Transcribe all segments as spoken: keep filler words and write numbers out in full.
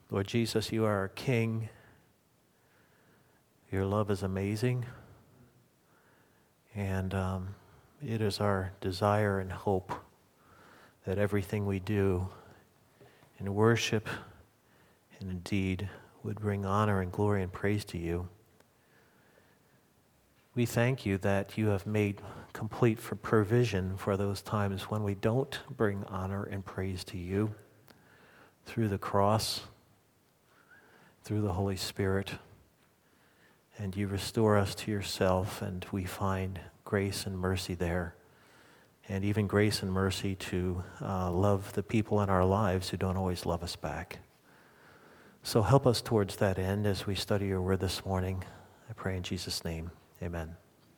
Lord Jesus, you are our King. Your love is amazing. And um, it is our desire and hope that everything we do in worship and in deed would bring honor and glory and praise to you. We thank you that you have made complete for provision for those times when we don't bring honor and praise to you through the cross, through the Holy Spirit, and you restore us to yourself, and we find grace and mercy there, and even grace and mercy to uh, love the people in our lives who don't always love us back. So help us towards that end as we study your word this morning. I pray in Jesus' name, amen.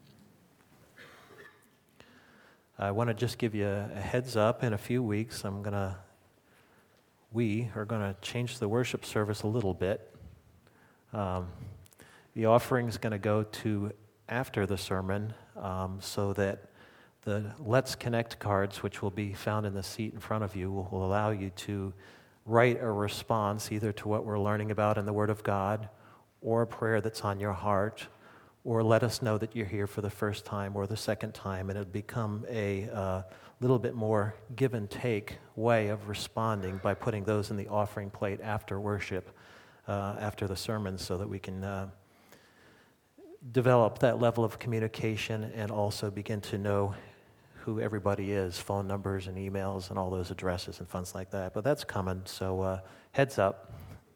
I want to just give you a, a heads up. In a few weeks, I'm going to, we are going to change the worship service a little bit. Um, the offering is going to go to after the sermon um, so that the Let's Connect cards, which will be found in the seat in front of you, will, will allow you to write a response either to what we're learning about in the Word of God or a prayer that's on your heart, or let us know that you're here for the first time or the second time, and it'll become a uh, little bit more give and take way of responding by putting those in the offering plate after worship, uh, after the sermon, so that we can uh, develop that level of communication and also begin to know who everybody is, phone numbers and emails and all those addresses and funds like that. But that's coming, so uh, heads up.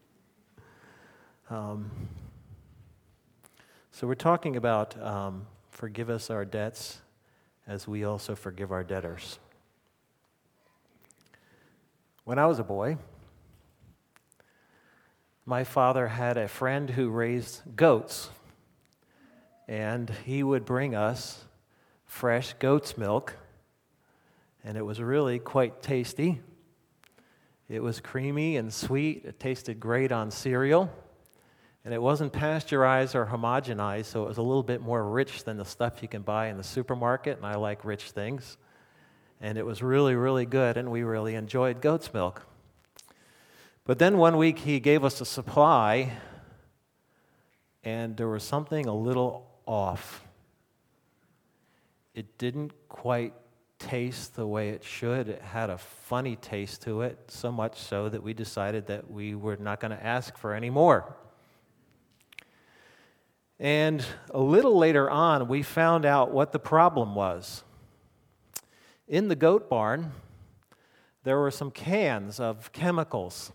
Um, so we're talking about um, forgive us our debts as we also forgive our debtors. When I was a boy, my father had a friend who raised goats, and he would bring us fresh goat's milk, and it was really quite tasty. It was creamy and sweet. It tasted great on cereal, and it wasn't pasteurized or homogenized, so it was a little bit more rich than the stuff you can buy in the supermarket, and I like rich things. And it was really, really good, and we really enjoyed goat's milk. But then one week he gave us a supply, and there was something a little off. It didn't quite taste the way it should. It had a funny taste to it, so much so that we decided that we were not going to ask for any more. And a little later on, we found out what the problem was. In the goat barn, there were some cans of chemicals,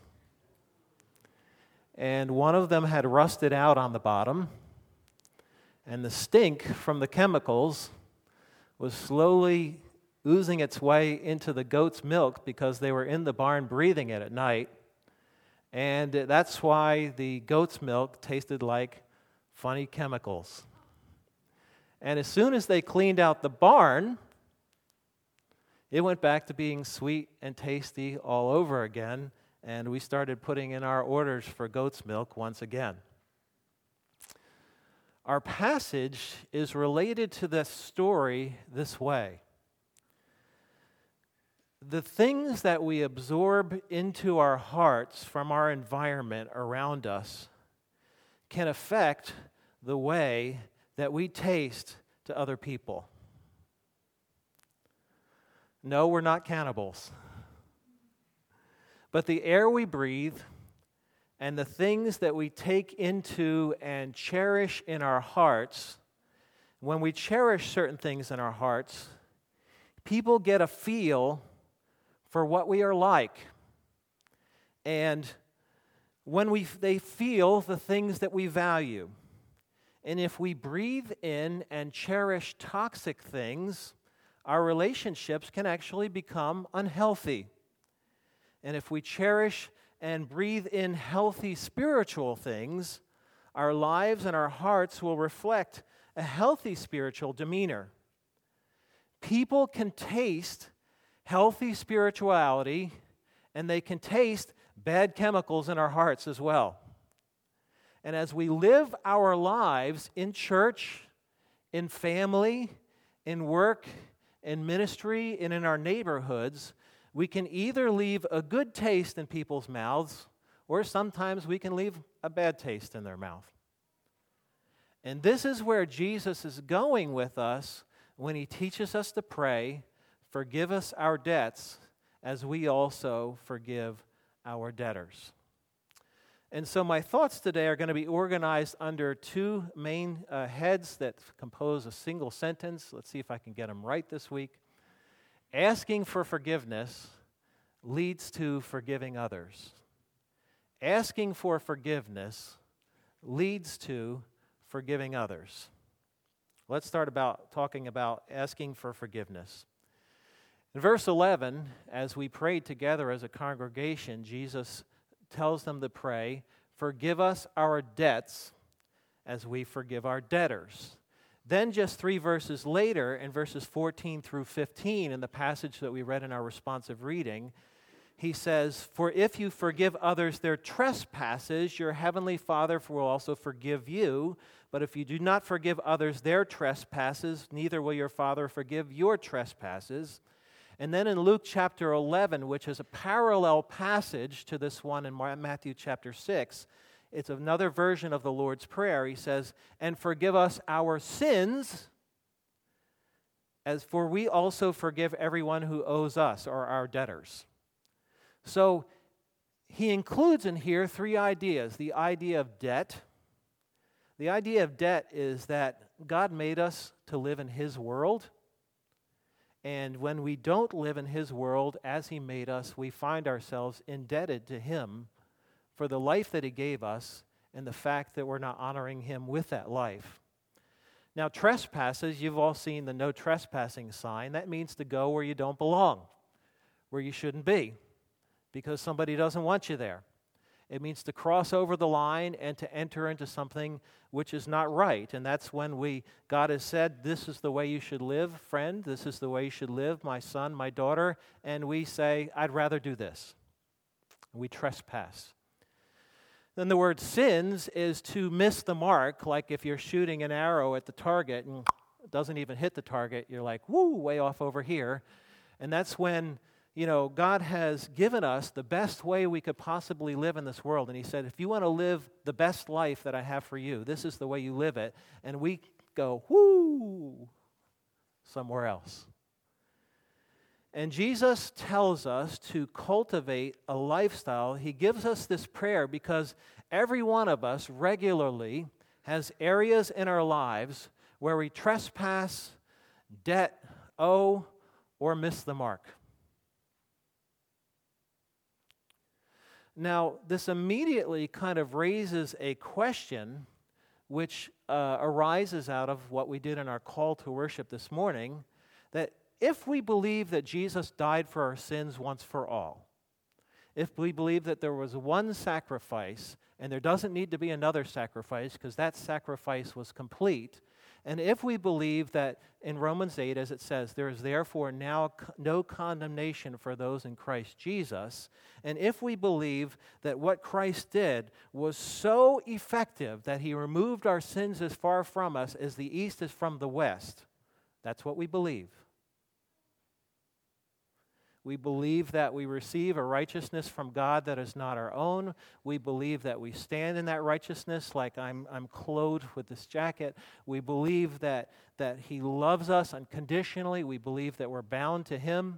and one of them had rusted out on the bottom, and the stink from the chemicals was slowly oozing its way into the goat's milk because they were in the barn breathing it at night. And that's why the goat's milk tasted like funny chemicals. And as soon as they cleaned out the barn, it went back to being sweet and tasty all over again, and we started putting in our orders for goat's milk once again. Our passage is related to this story this way. The things that we absorb into our hearts from our environment around us can affect the way that we taste to other people. No, we're not cannibals. But the air we breathe and the things that we take into and cherish in our hearts, when we cherish certain things in our hearts, people get a feel for what we are like. And when we they feel the things that we value. And if we breathe in and cherish toxic things, our relationships can actually become unhealthy. And if we cherish and breathe in healthy spiritual things, our lives and our hearts will reflect a healthy spiritual demeanor. People can taste healthy spirituality, and they can taste bad chemicals in our hearts as well. And as we live our lives in church, in family, in work, in ministry, and in our neighborhoods, we can either leave a good taste in people's mouths, or sometimes we can leave a bad taste in their mouth. And this is where Jesus is going with us when he teaches us to pray, forgive us our debts as we also forgive our debtors. And so my thoughts today are going to be organized under two main uh, heads that compose a single sentence. Let's see if I can get them right this week. Asking for forgiveness leads to forgiving others. Asking for forgiveness leads to forgiving others. Let's start about talking about asking for forgiveness. In verse eleven, as we prayed together as a congregation, Jesus tells them to pray, forgive us our debts as we forgive our debtors. Then just three verses later, in verses fourteen through fifteen, in the passage that we read in our responsive reading, he says, for if you forgive others their trespasses, your heavenly Father will also forgive you. But if you do not forgive others their trespasses, neither will your Father forgive your trespasses. And then in Luke chapter eleven, which is a parallel passage to this one in Matthew chapter six, it's another version of the Lord's Prayer. He says, and forgive us our sins, as for we also forgive everyone who owes us, or our debtors. So he includes in here three ideas. The idea of debt. The idea of debt is that God made us to live in his world. And when we don't live in his world as he made us, we find ourselves indebted to him for the life that he gave us and the fact that we're not honoring him with that life. Now, trespasses, you've all seen the no trespassing sign. That means to go where you don't belong, where you shouldn't be, because somebody doesn't want you there. It means to cross over the line and to enter into something which is not right. And that's when we, God has said, this is the way you should live, friend. This is the way you should live, my son, my daughter. And we say, I'd rather do this. We trespass. Then the word sins is to miss the mark, like if you're shooting an arrow at the target and it doesn't even hit the target, you're like, woo, way off over here. And that's when, you know, God has given us the best way we could possibly live in this world. And he said, if you want to live the best life that I have for you, this is the way you live it. And we go, whoo, somewhere else. And Jesus tells us to cultivate a lifestyle. He gives us this prayer because every one of us regularly has areas in our lives where we trespass, debt, owe, or miss the mark. Now, this immediately kind of raises a question which uh, arises out of what we did in our call to worship this morning, that if we believe that Jesus died for our sins once for all, if we believe that there was one sacrifice and there doesn't need to be another sacrifice because that sacrifice was complete, and if we believe that in Romans eight, as it says, there is therefore now no condemnation for those in Christ Jesus, and if we believe that what Christ did was so effective that he removed our sins as far from us as the east is from the west, that's what we believe. We believe that we receive a righteousness from God that is not our own. We believe that we stand in that righteousness like I'm, I'm clothed with this jacket. We believe that, that he loves us unconditionally. We believe that we're bound to him.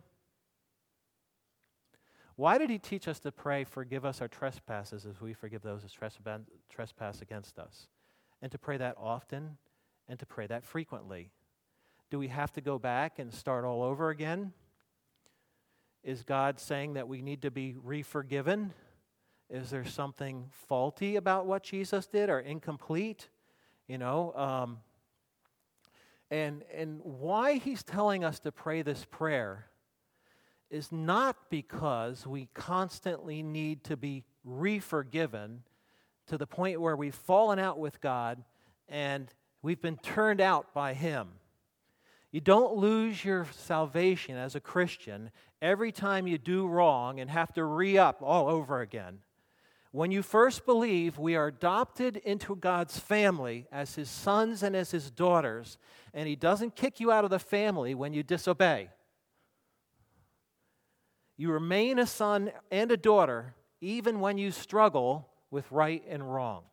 Why did he teach us to pray, forgive us our trespasses as we forgive those who trespass against us? And to pray that often and to pray that frequently. Do we have to go back and start all over again? Is God saying that we need to be re-forgiven? Is there something faulty about what Jesus did or incomplete? You know, um, and and why he's telling us to pray this prayer is not because we constantly need to be re-forgiven to the point where we've fallen out with God and we've been turned out by him. You don't lose your salvation as a Christian every time you do wrong and have to re-up all over again. When you first believe, we are adopted into God's family as his sons and as his daughters, and he doesn't kick you out of the family when you disobey. You remain a son and a daughter even when you struggle with right and wrong.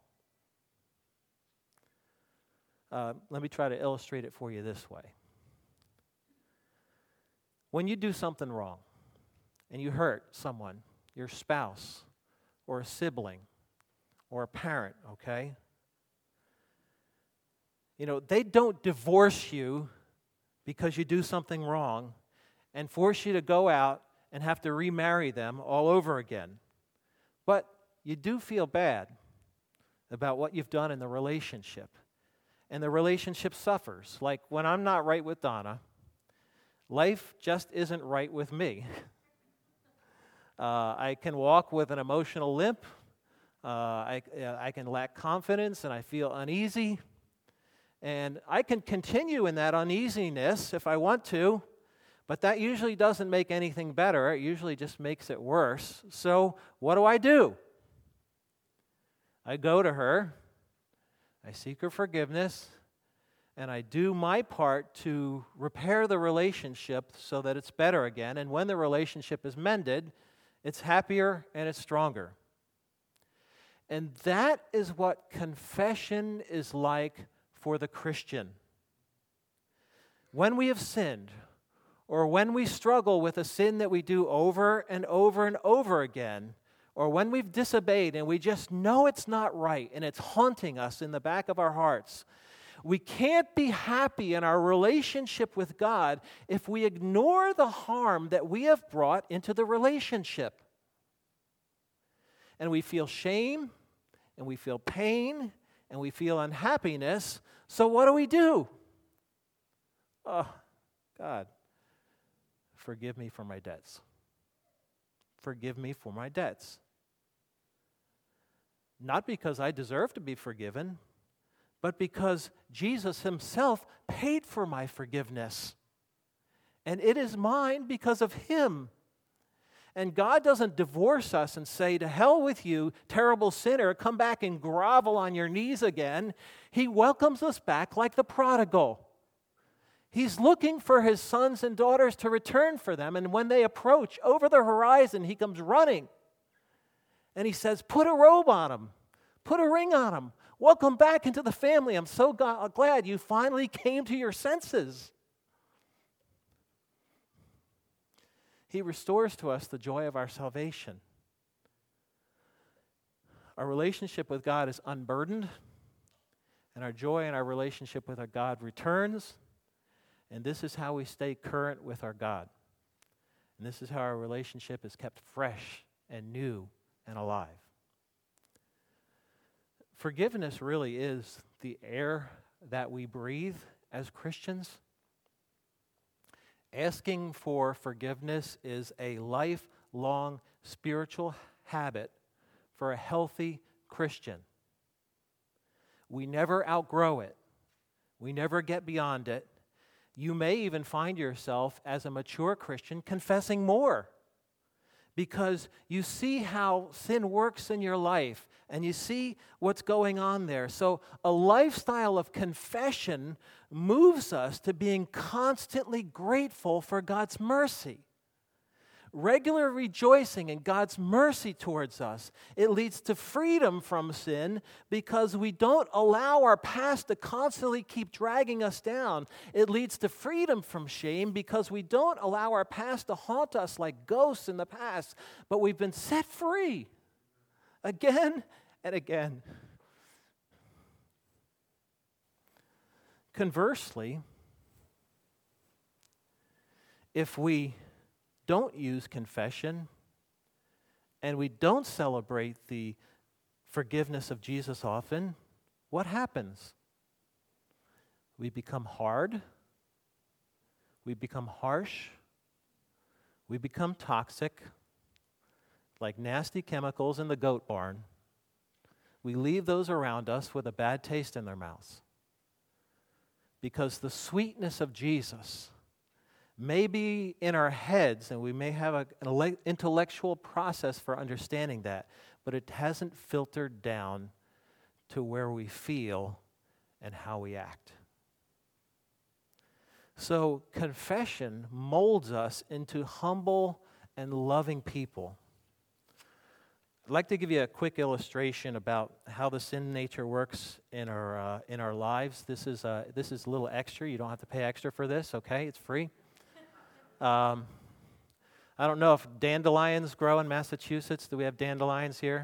Uh, let me try to illustrate it for you this way. When you do something wrong and you hurt someone, your spouse or a sibling or a parent, okay? You know, they don't divorce you because you do something wrong and force you to go out and have to remarry them all over again. But you do feel bad about what you've done in the relationship. And the relationship suffers. Like when I'm not right with Donna, life just isn't right with me. uh, I can walk with an emotional limp. Uh, I, uh, I can lack confidence and I feel uneasy. And I can continue in that uneasiness if I want to, but that usually doesn't make anything better. It usually just makes it worse. So what do I do? I go to her. I seek her forgiveness, and I do my part to repair the relationship so that it's better again. And when the relationship is mended, it's happier and it's stronger. And that is what confession is like for the Christian. When we have sinned, or when we struggle with a sin that we do over and over and over again, or when we've disobeyed and we just know it's not right and it's haunting us in the back of our hearts, we can't be happy in our relationship with God if we ignore the harm that we have brought into the relationship. And we feel shame, and we feel pain, and we feel unhappiness. So what do we do? Oh, God, forgive me for my debts. Forgive me for my debts. Not because I deserve to be forgiven, but because Jesus himself paid for my forgiveness. And it is mine because of him. And God doesn't divorce us and say, to hell with you, terrible sinner, come back and grovel on your knees again. He welcomes us back like the prodigal. He's looking for his sons and daughters to return for them, and when they approach over the horizon, he comes running. And he says, put a robe on him, put a ring on him, welcome back into the family. I'm so go- glad you finally came to your senses. He restores to us the joy of our salvation. Our relationship with God is unburdened, and our joy in our relationship with our God returns. And this is how we stay current with our God. And this is how our relationship is kept fresh and new and alive. Forgiveness really is the air that we breathe as Christians. Asking for forgiveness is a lifelong spiritual habit for a healthy Christian. We never outgrow it. We never get beyond it. You may even find yourself as a mature Christian confessing more because you see how sin works in your life and you see what's going on there. So a lifestyle of confession moves us to being constantly grateful for God's mercy. Regular rejoicing in God's mercy towards us. It leads to freedom from sin because we don't allow our past to constantly keep dragging us down. It leads to freedom from shame because we don't allow our past to haunt us like ghosts in the past, but we've been set free again and again. Conversely, if we don't use confession and we don't celebrate the forgiveness of Jesus often, what happens? We become hard. We become harsh. We become toxic, like nasty chemicals in the goat barn. We leave those around us with a bad taste in their mouths. Because the sweetness of Jesus may be in our heads, and we may have a, an intellectual process for understanding that, but it hasn't filtered down to where we feel and how we act. So confession molds us into humble and loving people. I'd like to give you a quick illustration about how the sin nature works in our uh, in our lives. This is uh, this is a little extra. You don't have to pay extra for this. Okay, it's free. Um, I don't know if dandelions grow in Massachusetts. Do we have dandelions here?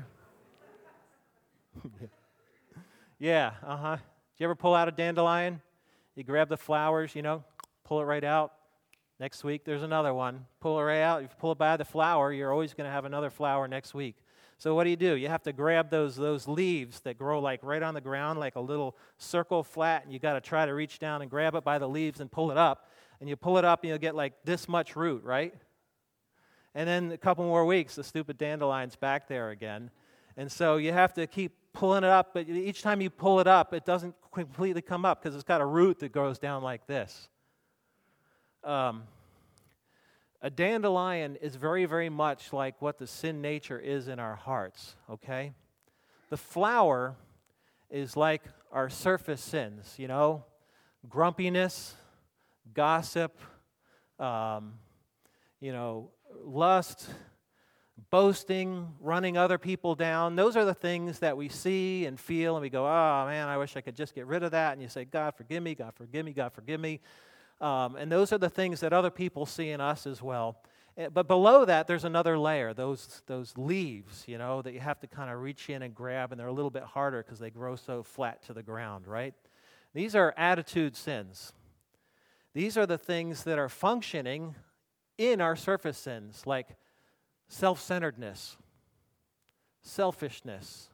Yeah. Uh huh. Did you ever pull out a dandelion? You grab the flowers, you know, pull it right out. Next week there's another one. Pull it right out. If you pull it by the flower, you're always going to have another flower next week. So what do you do? You have to grab those those leaves that grow like right on the ground, like a little circle flat, and you got to try to reach down and grab it by the leaves and pull it up. And you pull it up, and you'll get like this much root, right? And then a couple more weeks, the stupid dandelion's back there again. And so you have to keep pulling it up, but each time you pull it up, it doesn't completely come up because it's got a root that goes down like this. Um, a dandelion is very, very much like what the sin nature is in our hearts, okay? The flower is like our surface sins, you know, grumpiness, gossip, um, you know, lust, boasting, running other people down. Those are the things that we see and feel, and we go, oh, man, I wish I could just get rid of that. And you say, God, forgive me, God, forgive me, God, forgive me. Um, and those are the things that other people see in us as well. But below that, there's another layer, those those leaves, you know, that you have to kind of reach in and grab, and they're a little bit harder because they grow so flat to the ground, right? These are attitude sins. These are the things that are functioning in our surface sins, like self-centeredness, selfishness,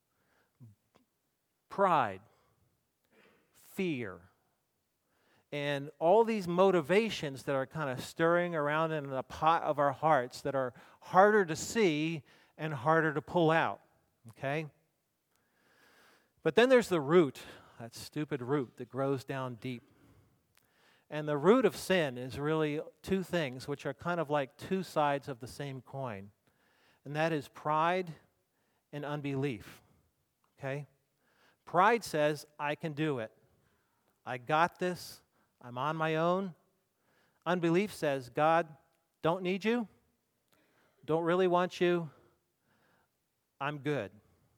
pride, fear, and all these motivations that are kind of stirring around in the pot of our hearts that are harder to see and harder to pull out, okay? But then there's the root, that stupid root that grows down deep. And the root of sin is really two things, which are kind of like two sides of the same coin. And that is pride and unbelief, okay? Pride says, I can do it. I got this. I'm on my own. Unbelief says, God, don't need you. Don't really want you. I'm good.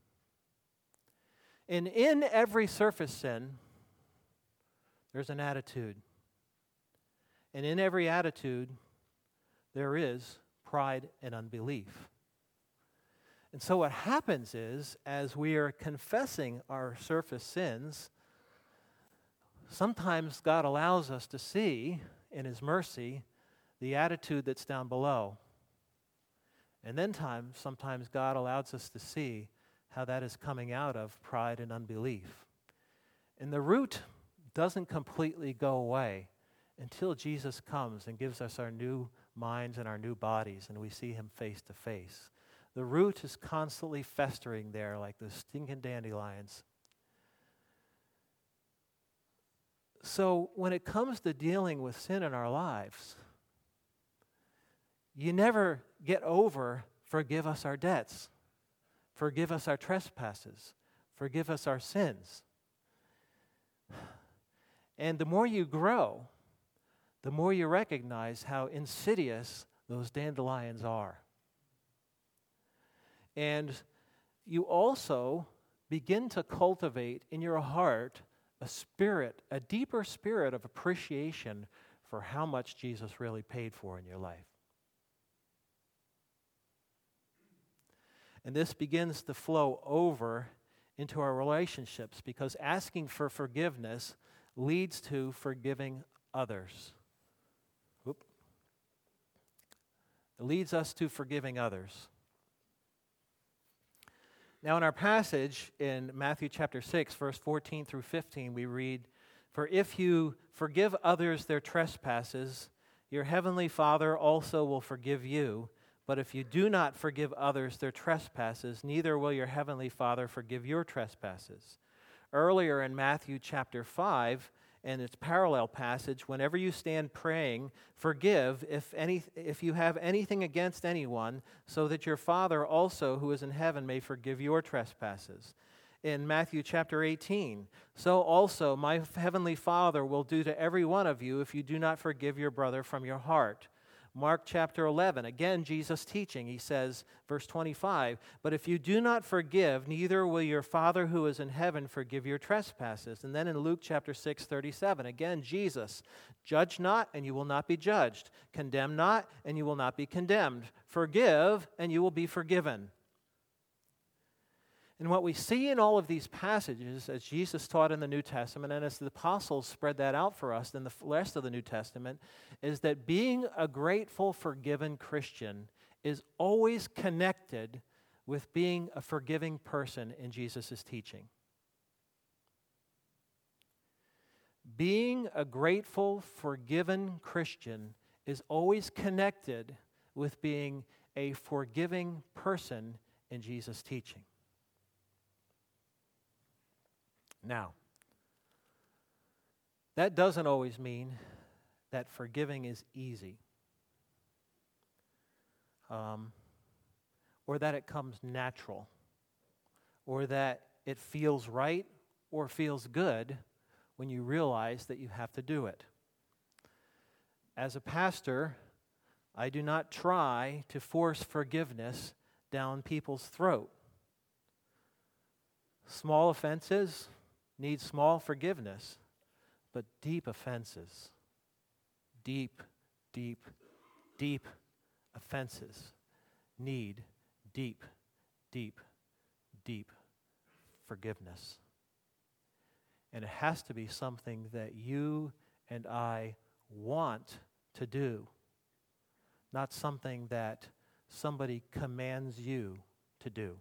And in every surface sin, there's an attitude. And in every attitude, there is pride and unbelief. And so what happens is, as we are confessing our surface sins, sometimes God allows us to see, in His mercy, the attitude that's down below. And then time, sometimes God allows us to see how that is coming out of pride and unbelief. And the root doesn't completely go away until Jesus comes and gives us our new minds and our new bodies, and we see Him face to face. The root is constantly festering there like the stinking dandelions. So when it comes to dealing with sin in our lives, you never get over forgive us our debts, forgive us our trespasses, forgive us our sins. And the more you grow, the more you recognize how insidious those dandelions are. And you also begin to cultivate in your heart a spirit, a deeper spirit of appreciation for how much Jesus really paid for in your life. And this begins to flow over into our relationships because asking for forgiveness leads to forgiving others. Oop. It leads us to forgiving others. Now in our passage in Matthew chapter six, verse fourteen through fifteen, we read, "For if you forgive others their trespasses, your heavenly Father also will forgive you. But if you do not forgive others their trespasses, neither will your heavenly Father forgive your trespasses." Earlier in Matthew chapter five, in its parallel passage, whenever you stand praying, forgive if any if you have anything against anyone, so that your Father also who is in heaven may forgive your trespasses. In Matthew chapter eighteen, "So also my heavenly Father will do to every one of you if you do not forgive your brother from your heart. Mark chapter eleven, again, Jesus teaching, he says, verse twenty-five, "But if you do not forgive, neither will your Father who is in heaven forgive your trespasses." And then in Luke chapter six, thirty-seven, again, Jesus, "Judge not, and you will not be judged. Condemn not, and you will not be condemned. Forgive, and you will be forgiven." And what we see in all of these passages, as Jesus taught in the New Testament, and as the apostles spread that out for us in the rest of the New Testament, is that being a grateful, forgiven Christian is always connected with being a forgiving person in Jesus' teaching. Being a grateful, forgiven Christian is always connected with being a forgiving person in Jesus' teaching. Now, that doesn't always mean that forgiving is easy, um, or that it comes natural, or that it feels right or feels good when you realize that you have to do it. As a pastor, I do not try to force forgiveness down people's throat. Small offenses need small forgiveness, but deep offenses, deep, deep, deep offenses need deep, deep, deep forgiveness. And it has to be something that you and I want to do, not something that somebody commands you to do.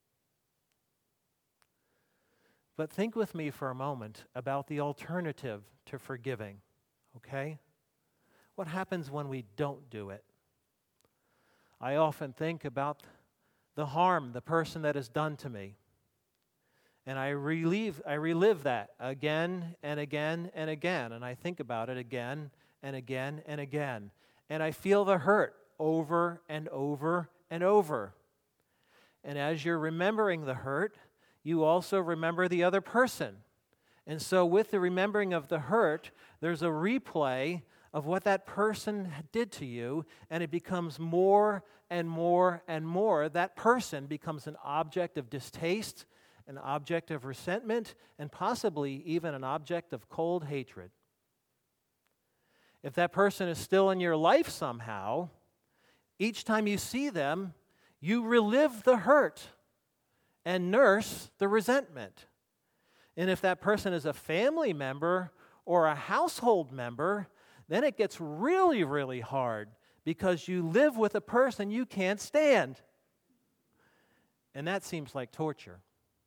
But think with me for a moment about the alternative to forgiving, okay? What happens when we don't do it? I often think about the harm the person that has done to me. And I relive, I relive that again and again and again. And I think about it again and again and again. And I feel the hurt over and over and over. And as you're remembering the hurt, you also remember the other person. And so with the remembering of the hurt, there's a replay of what that person did to you, and it becomes more and more and more. That person becomes an object of distaste, an object of resentment, and possibly even an object of cold hatred. If that person is still in your life somehow, each time you see them, you relive the hurt and nurse the resentment. And if that person is a family member or a household member, then it gets really, really hard because you live with a person you can't stand. And that seems like torture.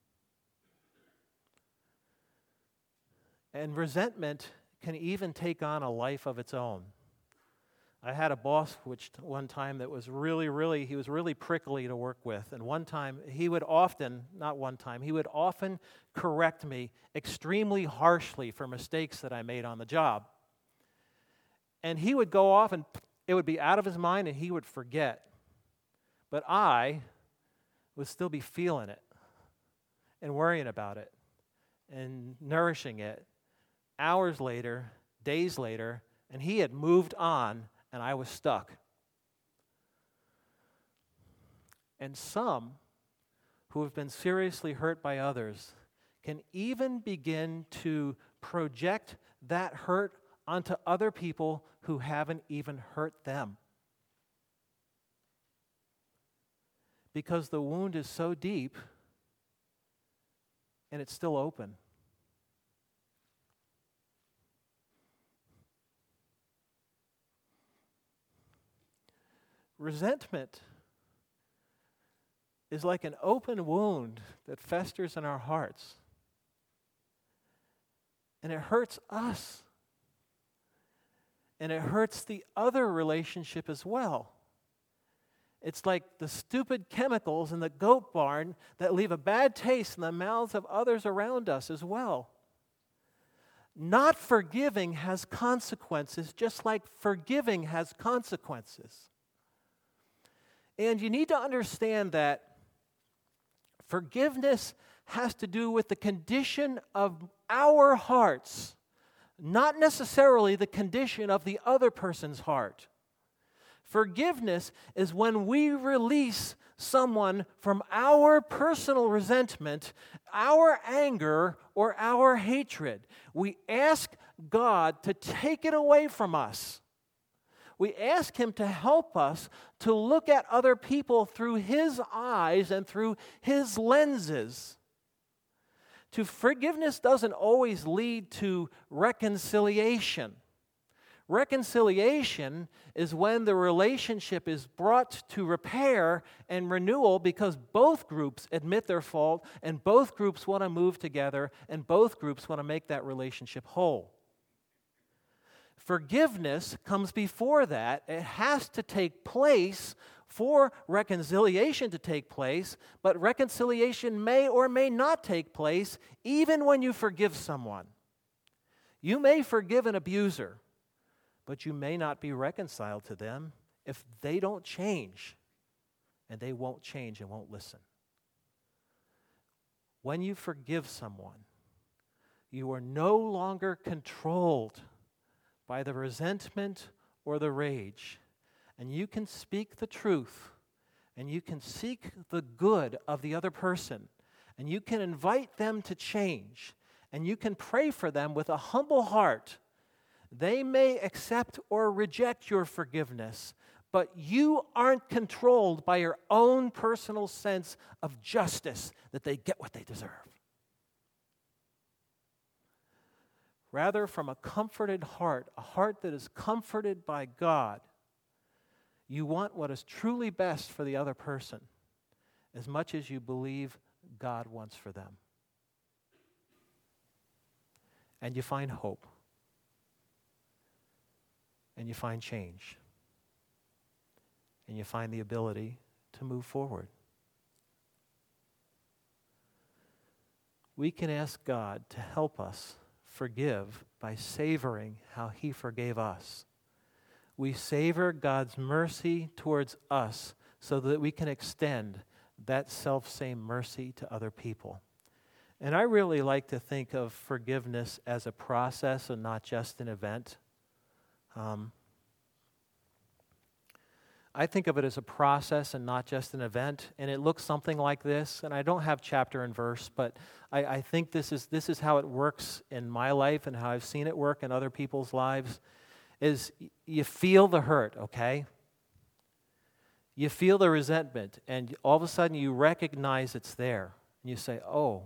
And resentment can even take on a life of its own. I had a boss which one time that was really, really, he was really prickly to work with. And one time, he would often, not one time, he would often correct me extremely harshly for mistakes that I made on the job. And he would go off and it would be out of his mind and he would forget. But I would still be feeling it and worrying about it and nourishing it hours later, days later, and he had moved on and I was stuck. And some who have been seriously hurt by others can even begin to project that hurt onto other people who haven't even hurt them. Because the wound is so deep and it's still open. Resentment is like an open wound that festers in our hearts. And it hurts us. And it hurts the other relationship as well. It's like the stupid chemicals in the goat barn that leave a bad taste in the mouths of others around us as well. Not forgiving has consequences, just like forgiving has consequences. And you need to understand that forgiveness has to do with the condition of our hearts, not necessarily the condition of the other person's heart. Forgiveness is when we release someone from our personal resentment, our anger, or our hatred. We ask God to take it away from us. We ask Him to help us to look at other people through His eyes and through His lenses. To forgiveness doesn't always lead to reconciliation. Reconciliation is when the relationship is brought to repair and renewal because both groups admit their fault and both groups want to move together and both groups want to make that relationship whole. Forgiveness comes before that. It has to take place for reconciliation to take place, but reconciliation may or may not take place even when you forgive someone. You may forgive an abuser, but you may not be reconciled to them if they don't change, and they won't change and won't listen. When you forgive someone, you are no longer controlled by the resentment or the rage, and you can speak the truth, and you can seek the good of the other person, and you can invite them to change, and you can pray for them with a humble heart. They may accept or reject your forgiveness, but you aren't controlled by your own personal sense of justice that they get what they deserve. Rather, from a comforted heart, a heart that is comforted by God, you want what is truly best for the other person as much as you believe God wants for them. And you find hope. And you find change. And you find the ability to move forward. We can ask God to help us forgive by savoring how He forgave us. We savor God's mercy towards us so that we can extend that self-same mercy to other people. And I really like to think of forgiveness as a process and not just an event. Um, I think of it as a process and not just an event, and it looks something like this. And I don't have chapter and verse, but I, I think this is this is how it works in my life and how I've seen it work in other people's lives. Is you feel the hurt, okay? You feel the resentment, and all of a sudden you recognize it's there, and you say, "Oh,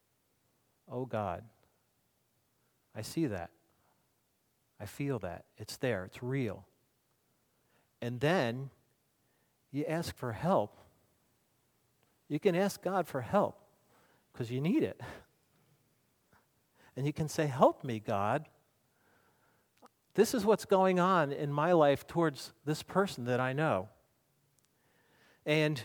oh God, I see that. I feel that. It's there. It's real." And then you ask for help. You can ask God for help because you need it. And you can say, "Help me, God. This is what's going on in my life towards this person that I know." And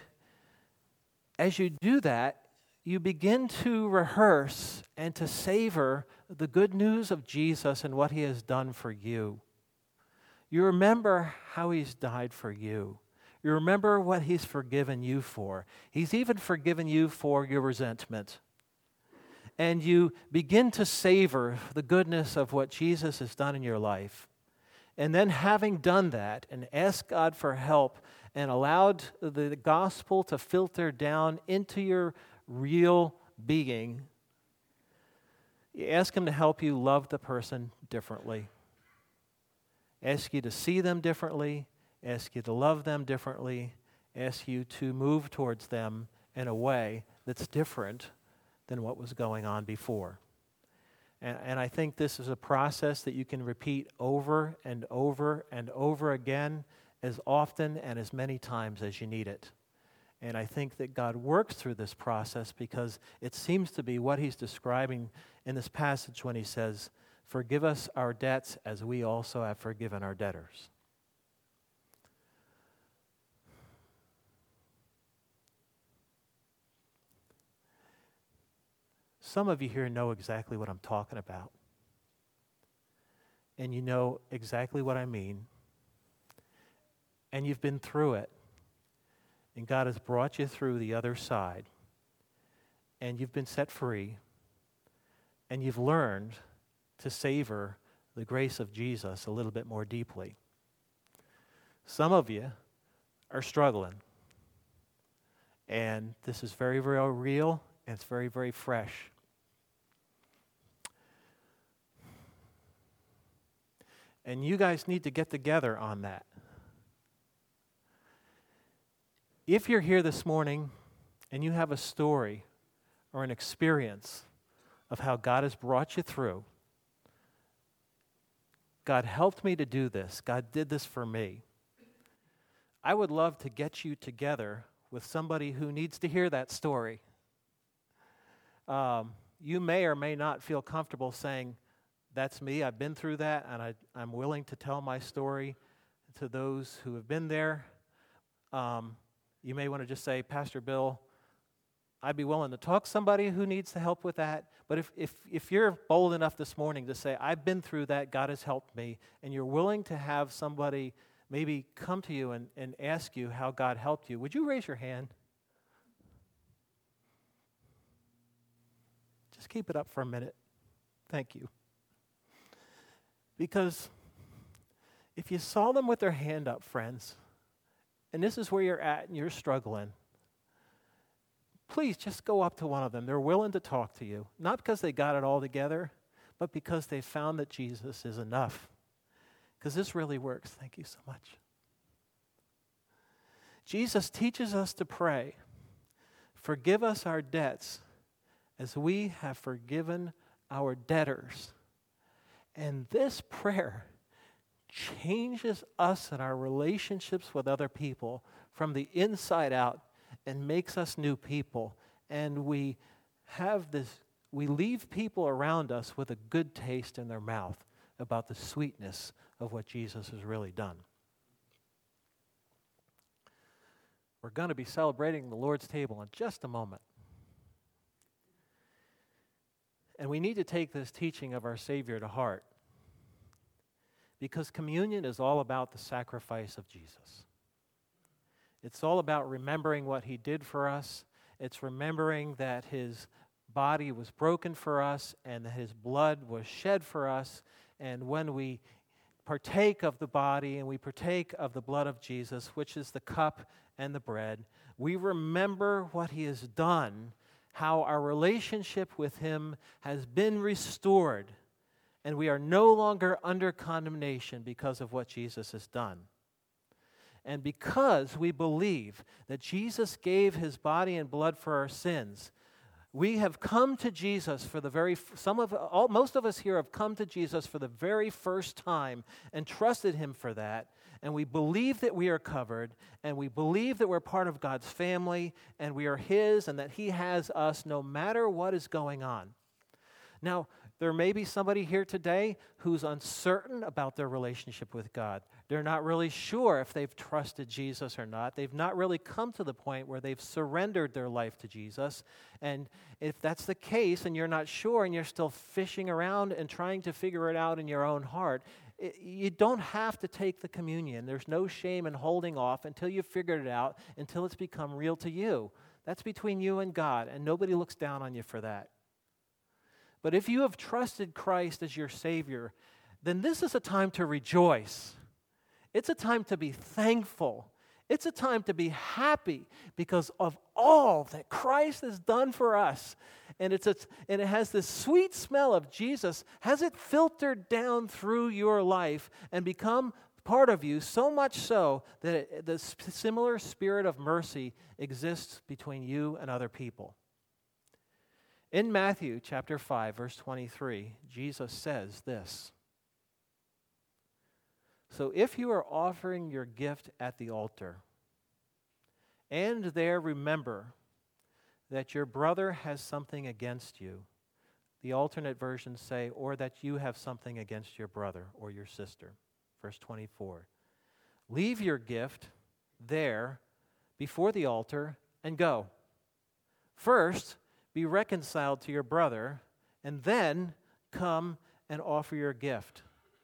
as you do that, you begin to rehearse and to savor the good news of Jesus and what He has done for you. You remember how He's died for you. You remember what He's forgiven you for. He's even forgiven you for your resentment. And you begin to savor the goodness of what Jesus has done in your life. And then having done that and asked God for help and allowed the gospel to filter down into your real being, you ask Him to help you love the person differently. Ask you to see them differently, ask you to love them differently, ask you to move towards them in a way that's different than what was going on before. And, and I think this is a process that you can repeat over and over and over again as often and as many times as you need it. And I think that God works through this process because it seems to be what He's describing in this passage when He says, "Forgive us our debts as we also have forgiven our debtors." Some of you here know exactly what I'm talking about. And you know exactly what I mean. And you've been through it. And God has brought you through the other side. And you've been set free. And you've learned to savor the grace of Jesus a little bit more deeply. Some of you are struggling. And this is very, very real, and it's very, very fresh. And you guys need to get together on that. If you're here this morning and you have a story or an experience of how God has brought you through, God helped me to do this, God did this for me, I would love to get you together with somebody who needs to hear that story. Um, you may or may not feel comfortable saying, that's me, I've been through that, and I, I'm willing to tell my story to those who have been there. Um, you may want to just say, Pastor Bill, I'd be willing to talk to somebody who needs the help with that. But if, if, if you're bold enough this morning to say, I've been through that, God has helped me, and you're willing to have somebody maybe come to you and, and ask you how God helped you, would you raise your hand? Just keep it up for a minute. Thank you. Because if you saw them with their hand up, friends, and this is where you're at and you're struggling, please just go up to one of them. They're willing to talk to you, not because they got it all together, but because they found that Jesus is enough. Because this really works. Thank you so much. Jesus teaches us to pray, forgive us our debts as we have forgiven our debtors. And this prayer changes us and our relationships with other people from the inside out and makes us new people. And we have this, we leave people around us with a good taste in their mouth about the sweetness of what Jesus has really done. We're going to be celebrating the Lord's table in just a moment. And we need to take this teaching of our Savior to heart, because communion is all about the sacrifice of Jesus. It's all about remembering what he did for us. It's remembering that his body was broken for us and that his blood was shed for us. And when we partake of the body and we partake of the blood of Jesus, which is the cup and the bread, we remember what he has done, how our relationship with him has been restored, and we are no longer under condemnation because of what Jesus has done. And because we believe that Jesus gave his body and blood for our sins, we have come to Jesus for the very, some of, all, most of us here have come to Jesus for the very first time and trusted him for that. And we believe that we are covered, and we believe that we're part of God's family, and we are his, and that he has us no matter what is going on. Now, there may be somebody here today who's uncertain about their relationship with God. They're not really sure if they've trusted Jesus or not. They've not really come to the point where they've surrendered their life to Jesus. And if that's the case and you're not sure and you're still fishing around and trying to figure it out in your own heart, it, you don't have to take the communion. There's no shame in holding off until you've figured it out, until it's become real to you. That's between you and God, and nobody looks down on you for that. But if you have trusted Christ as your Savior, then this is a time to rejoice. It's a time to be thankful. It's a time to be happy because of all that Christ has done for us. And it's a, and it has this sweet smell of Jesus. Has it filtered down through your life and become part of you, so much so that it, the similar spirit of mercy exists between you and other people. In Matthew chapter five, verse twenty-three, Jesus says this: "So if you are offering your gift at the altar, and there remember that your brother has something against you," the alternate versions say, "or that you have something against your brother or your sister." Verse twenty-four, "Leave your gift there before the altar and go. First, be reconciled to your brother, and then come and offer your gift."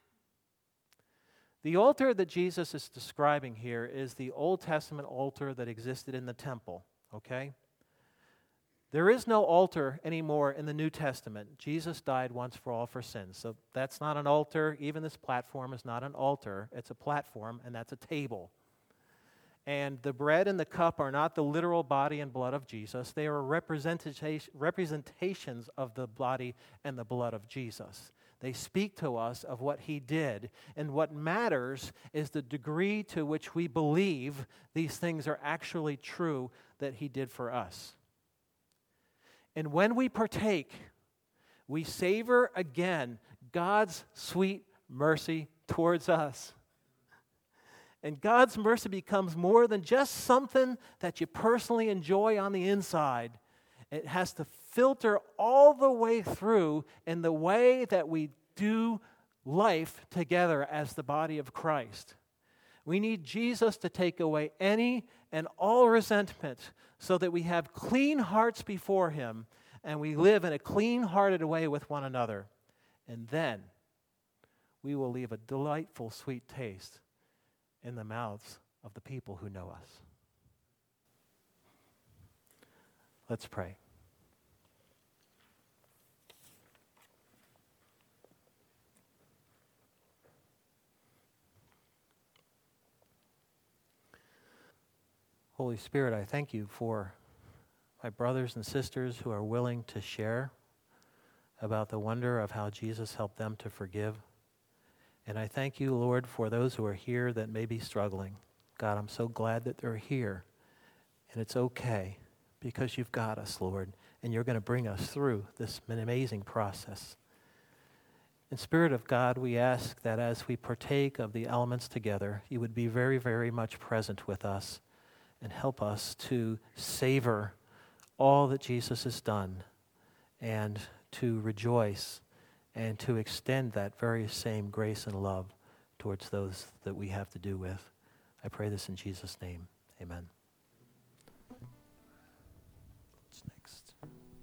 The altar that Jesus is describing here is the Old Testament altar that existed in the temple, okay? There is no altar anymore in the New Testament. Jesus died once for all for sins. So that's not an altar. Even this platform is not an altar. It's a platform, and that's a table. And the bread and the cup are not the literal body and blood of Jesus. They are representation, representations of the body and the blood of Jesus. They speak to us of what he did. And what matters is the degree to which we believe these things are actually true that he did for us. And when we partake, we savor again God's sweet mercy towards us. And God's mercy becomes more than just something that you personally enjoy on the inside. It has to filter all the way through in the way that we do life together as the body of Christ. We need Jesus to take away any and all resentment so that we have clean hearts before him and we live in a clean-hearted way with one another. And then we will leave a delightful, sweet taste in the mouths of the people who know us. Let's pray. Holy Spirit, I thank you for my brothers and sisters who are willing to share about the wonder of how Jesus helped them to forgive. And I thank you, Lord, for those who are here that may be struggling. God, I'm so glad that they're here. And it's okay because you've got us, Lord, and you're going to bring us through this amazing process. In Spirit of God, we ask that as we partake of the elements together, you would be very, very much present with us and help us to savor all that Jesus has done and to rejoice and to extend that very same grace and love towards those that we have to do with. I pray this in Jesus' name. Amen.